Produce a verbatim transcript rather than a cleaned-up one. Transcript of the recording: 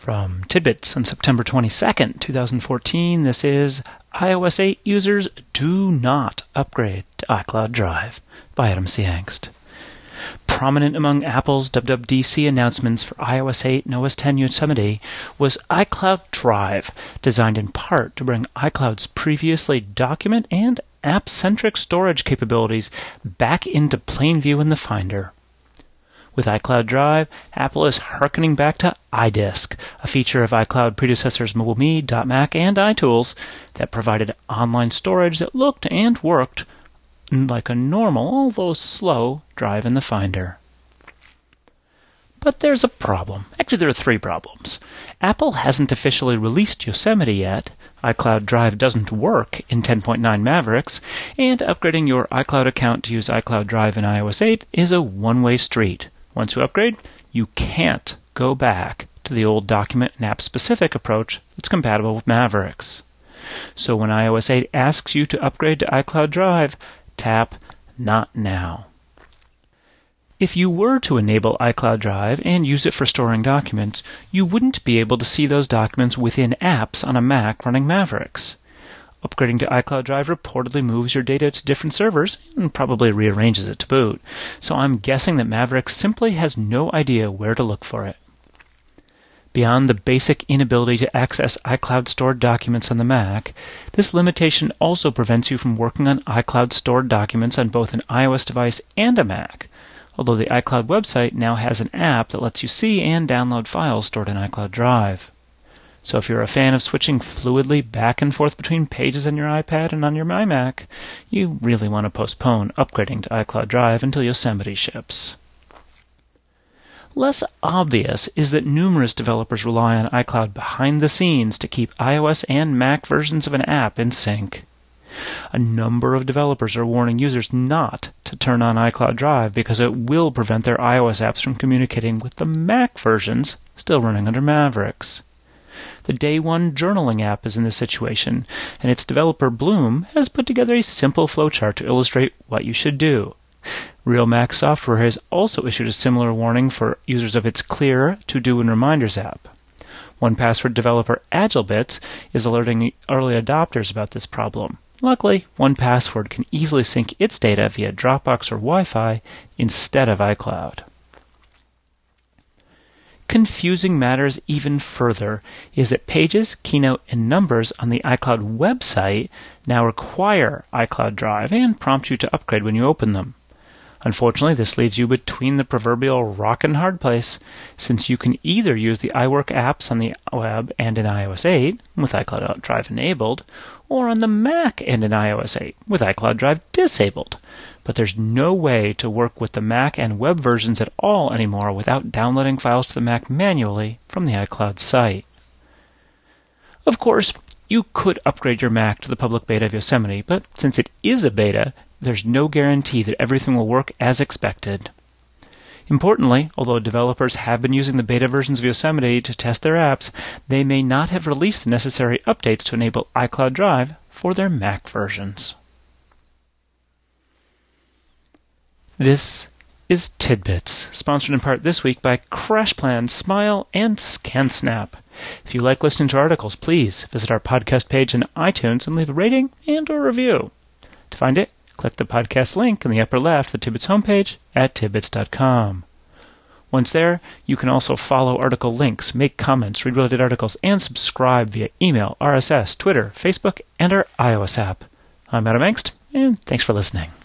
From Tidbits on September twenty-second, twenty fourteen, this is iOS eight users do not upgrade to iCloud Drive by Adam C. Angst. Prominent among Apple's W W D C announcements for iOS eight and O S ten Yosemite was iCloud Drive, designed in part to bring iCloud's previously document and app-centric storage capabilities back into plain view in the Finder. With iCloud Drive, Apple is hearkening back to iDisk, a feature of iCloud predecessors MobileMe, .Mac, and iTools that provided online storage that looked and worked like a normal, although slow, drive in the Finder. But there's a problem. Actually, there are three problems. Apple hasn't officially released Yosemite yet, iCloud Drive doesn't work in ten point nine Mavericks, and upgrading your iCloud account to use iCloud Drive in iOS eight is a one-way street. Once you upgrade, you can't go back to the old document and app-specific approach that's compatible with Mavericks. So when iOS eight asks you to upgrade to iCloud Drive, tap Not Now. If you were to enable iCloud Drive and use it for storing documents, you wouldn't be able to see those documents within apps on a Mac running Mavericks. Upgrading to iCloud Drive reportedly moves your data to different servers and probably rearranges it to boot, so I'm guessing that Mavericks simply has no idea where to look for it. Beyond the basic inability to access iCloud stored documents on the Mac, this limitation also prevents you from working on iCloud stored documents on both an iOS device and a Mac, although the iCloud website now has an app that lets you see and download files stored in iCloud Drive. So if you're a fan of switching fluidly back and forth between pages on your iPad and on your iMac, you really want to postpone upgrading to iCloud Drive until Yosemite ships. Less obvious is that numerous developers rely on iCloud behind the scenes to keep iOS and Mac versions of an app in sync. A number of developers are warning users not to turn on iCloud Drive because it will prevent their iOS apps from communicating with the Mac versions still running under Mavericks. The Day One journaling app is in this situation, and its developer Bloom has put together a simple flowchart to illustrate what you should do. Real Mac Software has also issued a similar warning for users of its Clear, To-Do, and Reminders app. one Password developer AgileBits is alerting early adopters about this problem. Luckily, one Password can easily sync its data via Dropbox or Wi-Fi instead of iCloud. Confusing matters even further is that Pages, Keynote, and Numbers on the iCloud website now require iCloud Drive and prompt you to upgrade when you open them. Unfortunately, this leaves you between the proverbial rock and hard place, since you can either use the iWork apps on the web and in iOS eight with iCloud Drive enabled, or on the Mac and in iOS eight with iCloud Drive disabled. But there's no way to work with the Mac and web versions at all anymore without downloading files to the Mac manually from the iCloud site. Of course, you could upgrade your Mac to the public beta of Yosemite, but since it is a beta, there's no guarantee that everything will work as expected. Importantly, although developers have been using the beta versions of Yosemite to test their apps, they may not have released the necessary updates to enable iCloud Drive for their Mac versions. This is Tidbits, sponsored in part this week by CrashPlan, Smile, and ScanSnap. If you like listening to articles, please visit our podcast page in iTunes and leave a rating and or review. To find it, click the podcast link in the upper left of the Tidbits homepage at tidbits dot com. Once there, you can also follow article links, make comments, read related articles, and subscribe via email, R S S, Twitter, Facebook, and our iOS app. I'm Adam Angst, and thanks for listening.